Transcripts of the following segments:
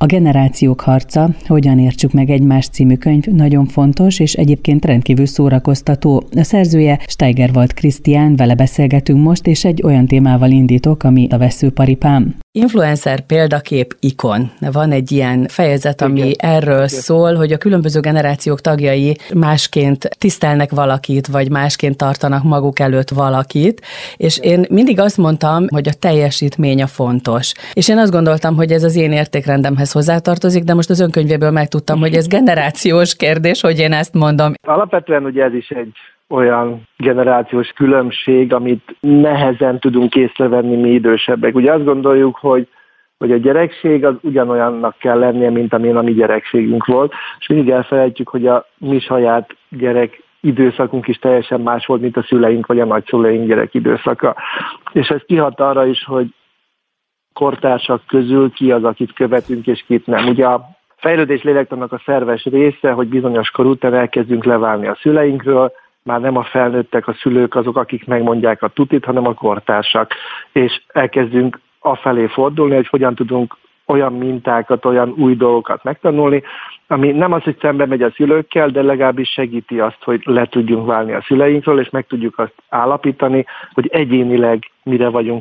A Generációk harca, hogyan értsük meg egymást című könyv nagyon fontos, és egyébként rendkívül szórakoztató. A szerzője Steigerwald Krisztián, vele beszélgetünk most, és egy olyan témával indítok, ami a veszőparipám. Influencer, példakép, ikon. Van egy ilyen fejezet, ami erről szól, hogy a különböző generációk tagjai másként tisztelnek valakit, vagy másként tartanak maguk előtt valakit, és én mindig azt mondtam, hogy a teljesítmény a fontos. És én azt gondoltam, hogy ez az én értékrendemhez hozzátartozik, de most az önkönyvéből megtudtam, hogy ez generációs kérdés, hogy én ezt mondom. Alapvetően ugye ez is egy olyan generációs különbség, amit nehezen tudunk észrevenni mi idősebbek. Ugye azt gondoljuk, hogy a gyerekség az ugyanolyannak kell lennie, mint amilyen a mi gyerekségünk volt, és mindig elfelejtjük, hogy a mi saját gyerek időszakunk is teljesen más volt, mint a szüleink vagy a nagyszüleink gyerek időszaka. És ez kihat arra is, hogy kortársak közül ki az, akit követünk és kit nem. Ugye a fejlődés lélektannak a szerves része, hogy bizonyos kor után elkezdünk leválni a szüleinkről, már nem a felnőttek, a szülők azok, akik megmondják a tutit, hanem a kortársak. És elkezdünk afelé fordulni, hogy hogyan tudunk olyan mintákat, olyan új dolgokat megtanulni, ami nem az, hogy szembe megy a szülőkkel, de legalábbis segíti azt, hogy le tudjunk válni a szüleinkről, és meg tudjuk azt állapítani, hogy egyénileg mire vagyunk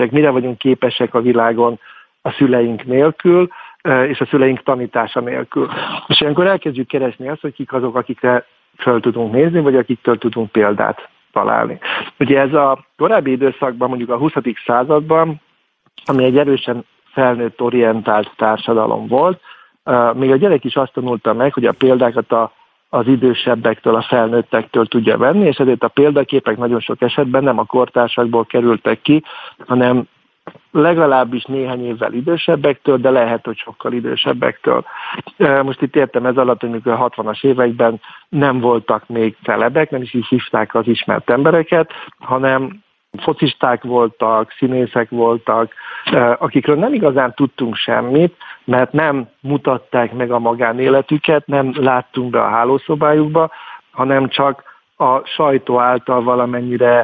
képesek a világon a szüleink nélkül, és a szüleink tanítása nélkül. És ilyenkor elkezdjük keresni azt, hogy kik azok, akikre föl tudunk nézni, vagy akiktől tudunk példát találni. Ugye ez a korábbi időszakban, mondjuk a 20. században, ami egy erősen felnőtt orientált társadalom volt, még a gyerek is azt tanulta meg, hogy a példákat az idősebbektől, a felnőttektől tudja venni, és ezért a példaképek nagyon sok esetben nem a kortársakból kerültek ki, hanem legalábbis néhány évvel idősebbektől, de lehet, hogy sokkal idősebbektől. Most itt értem ez alatt, hogy mikor a 60-as években nem voltak még celebek, nem is így hívták az ismert embereket, hanem focisták voltak, színészek voltak, akikről nem igazán tudtunk semmit, mert nem mutatták meg a magánéletüket, nem láttunk be a hálószobájukba, hanem csak a sajtó által valamennyire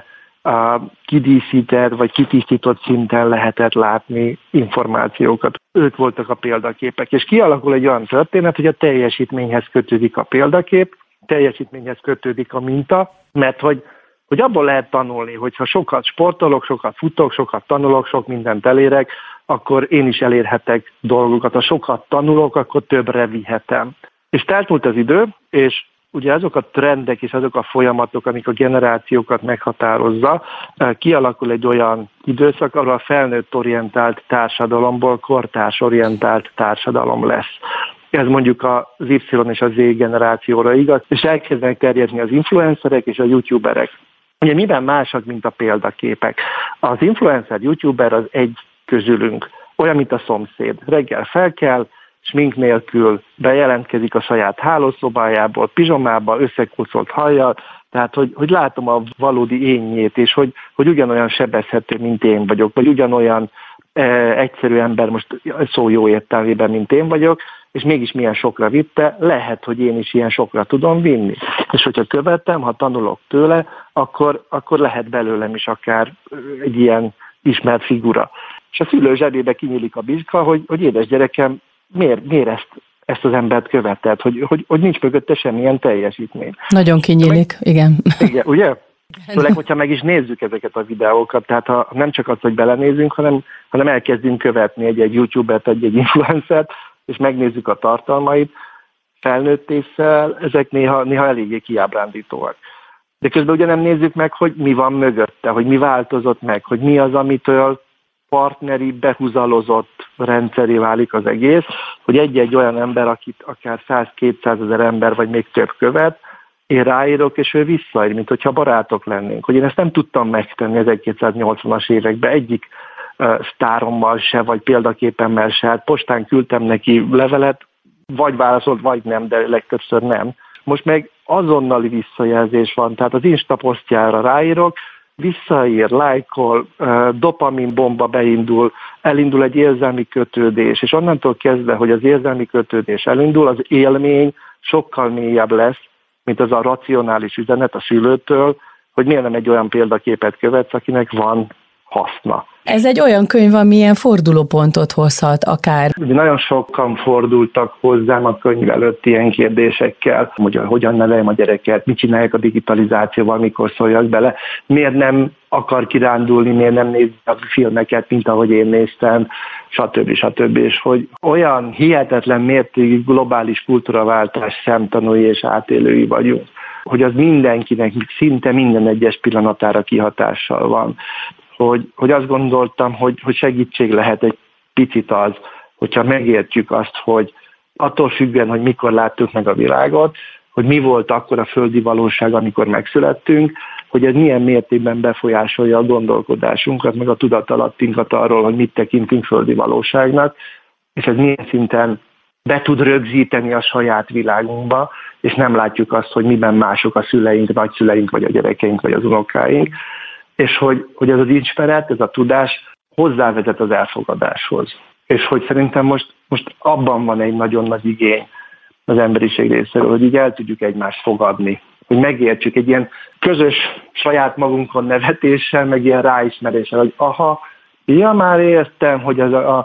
kidíszített vagy kitisztított szinten lehetett látni információkat. Ők voltak a példaképek. És kialakul egy olyan történet, hogy a teljesítményhez kötődik a példakép, teljesítményhez kötődik a minta, mert hogy abból lehet tanulni, hogyha sokat sportolok, sokat futok, sokat tanulok, sok mindent elérek, akkor én is elérhetek dolgokat. Ha sokat tanulok, akkor többre vihetem. És teltmúlt az idő, és ugye azok a trendek és azok a folyamatok, amik a generációkat meghatározza, kialakul egy olyan időszak, ahol a felnőtt-orientált társadalomból kortárs-orientált társadalom lesz. Ez mondjuk az Y és a Z generációra igaz, és elkezdenek terjedni az influencerek és a youtuberek. Ugye miben másak, mint a példaképek? Az influencer, youtuber az egy közülünk, olyan, mint a szomszéd. Reggel felkel, smink nélkül bejelentkezik a saját hálószobájából, pizsomába, összekúszolt hajjal, tehát hogy látom a valódi énjét, és hogy ugyanolyan sebezhető, mint én vagyok, vagy ugyanolyan egyszerű ember, most szó jó értelmében, mint én vagyok, és mégis milyen sokra vitte, lehet, hogy én is ilyen sokra tudom vinni. És hogyha követem, ha tanulok tőle, akkor lehet belőlem is akár egy ilyen ismert figura. És a szülő zsebébe kinyílik a bizska, hogy édes gyerekem, miért ezt az embert követed, hogy nincs mögötte semmilyen teljesítmény. Nagyon kinyílik, igen. Igen, ugye? Főleg, hogyha meg is nézzük ezeket a videókat, tehát ha nem csak az, hogy belenézünk, hanem elkezdünk követni egy youtubert, egy influencert, és megnézzük a tartalmait, felnőtt ésszel, ezek néha eléggé kiábrándítóak. De közben ugye nem nézzük meg, hogy mi van mögötte, hogy mi változott meg, hogy mi az, amitől partneri, behúzalozott rendszeré válik az egész, hogy egy-egy olyan ember, akit akár 100-200 ezer ember, vagy még több követ, én ráírok, és ő visszaír, mint hogyha barátok lennénk. Hogy én ezt nem tudtam megtenni 1980-as években egyik sztárommal se, vagy példaképemmel se. Hát postán küldtem neki levelet, vagy válaszolt, vagy nem, de legtöbbször nem. Most meg azonnali visszajelzés van, tehát az Insta posztjára ráírok, visszaír, lájkol, dopaminbomba beindul, elindul egy érzelmi kötődés, és onnantól kezdve, hogy az érzelmi kötődés elindul, az élmény sokkal mélyebb lesz, mint az a racionális üzenet a szülőtől, hogy miért nem egy olyan példaképet követsz, akinek van haszna. Ez egy olyan könyv, ami ilyen fordulópontot hozhat akár. Ugye nagyon sokan fordultak hozzám a könyv előtt ilyen kérdésekkel, hogy hogyan neveljem a gyereket, mit csinálják a digitalizációval, mikor szóljak bele, miért nem akar kirándulni, miért nem nézi a filmeket, mint ahogy én néztem, stb. És hogy olyan hihetetlen mértékű globális kultúraváltás szemtanúi és átélői vagyunk, hogy az mindenkinek szinte minden egyes pillanatára kihatással van. Hogy azt gondoltam, hogy segítség lehet egy picit az, hogyha megértjük azt, hogy attól függően, hogy mikor láttuk meg a világot, hogy mi volt akkor a földi valóság, amikor megszülettünk, hogy ez milyen mértékben befolyásolja a gondolkodásunkat, meg a tudatalattinkat arról, hogy mit tekintünk földi valóságnak, és ez milyen szinten be tud rögzíteni a saját világunkba, és nem látjuk azt, hogy miben mások a szüleink, nagyszüleink, vagy a gyerekeink, vagy az unokáink, és hogy ez az ismeret, ez a tudás hozzávezet az elfogadáshoz. És hogy szerintem most abban van egy nagyon nagy igény az emberiség részéről, hogy így el tudjuk egymást fogadni, hogy megértsük egy ilyen közös saját magunkon nevetéssel, meg ilyen ráismeréssel, hogy már értem, hogy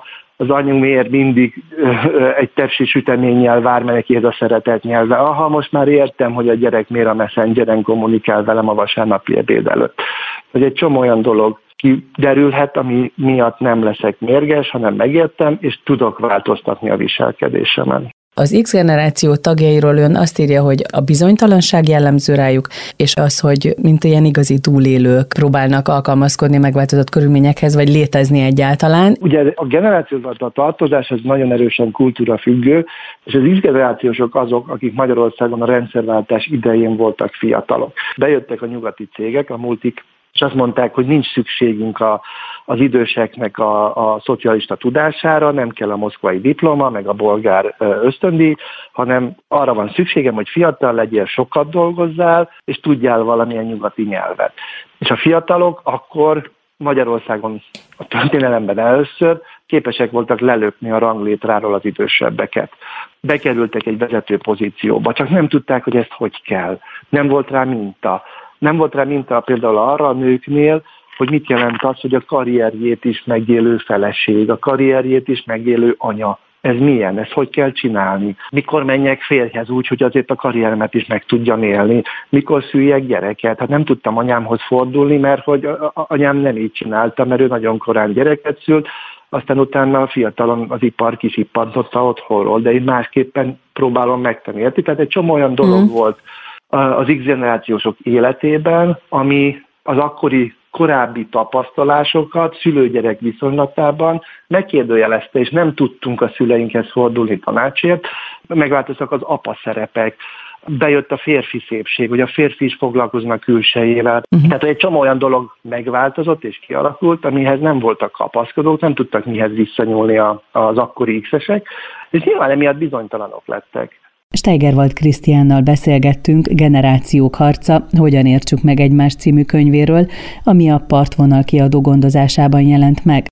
az anyu miért mindig egy tepsi süteménnyel vár, mert neki ez a szeretet nyelve. Most már értem, hogy a gyerek miért a Messengeren kommunikál velem a vasárnapi ebéd előtt. Hogy egy csomó olyan dolog kiderülhet, ami miatt nem leszek mérges, hanem megértem, és tudok változtatni a viselkedésemen. Az X generáció tagjairól ön azt írja, hogy a bizonytalanság jellemző rájuk, és az, hogy mint ilyen igazi túlélők próbálnak alkalmazkodni megváltozott körülményekhez, vagy létezni egyáltalán. Ugye a generációval a tartozás az nagyon erősen kultúrafüggő, és az X generációsok azok, akik Magyarországon a rendszerváltás idején voltak fiatalok. Bejöttek a nyugati cégek, a multik, és azt mondták, hogy nincs szükségünk az időseknek a szocialista tudására, nem kell a moszkvai diploma, meg a bolgár ösztöndíj, hanem arra van szükségem, hogy fiatal legyél, sokat dolgozzál, és tudjál valamilyen nyugati nyelvet. És a fiatalok akkor Magyarországon a történelemben először képesek voltak lelökni a ranglétráról az idősebbeket. Bekerültek egy vezető pozícióba, csak nem tudták, hogy ezt hogy kell. Nem volt rá minta. Nem volt rá minta például arra a nőknél, hogy mit jelent az, hogy a karrierjét is megélő feleség, a karrierjét is megélő anya. Ez milyen? Ezt hogy kell csinálni? Mikor menjek férjhez úgy, hogy azért a karrieremet is meg tudjam élni? Mikor szüljek gyereket? Hát nem tudtam anyámhoz fordulni, mert hogy anyám nem így csinálta, mert ő nagyon korán gyereket szült, aztán utána a fiatalon az ipar kisippantotta otthonról, de én másképpen próbálom megtenni. Tehát egy csomó olyan dolog volt az X-generációsok életében, ami az akkori korábbi tapasztalásokat szülő-gyerek viszonylatában megkérdőjelezte, és nem tudtunk a szüleinkhez fordulni tanácsért, megváltoztak az apa szerepek, bejött a férfi szépség, hogy a férfi is foglalkozna külsejével. Tehát egy csomó olyan dolog megváltozott és kialakult, amihez nem voltak kapaszkodók, nem tudtak mihez visszanyúlni az akkori X-esek, és nyilván emiatt bizonytalanok lettek. Steigerwald Krisztiánnal beszélgettünk Generációk harca, hogyan értsük meg egymást című könyvéről, ami a Partvonal kiadó gondozásában jelent meg.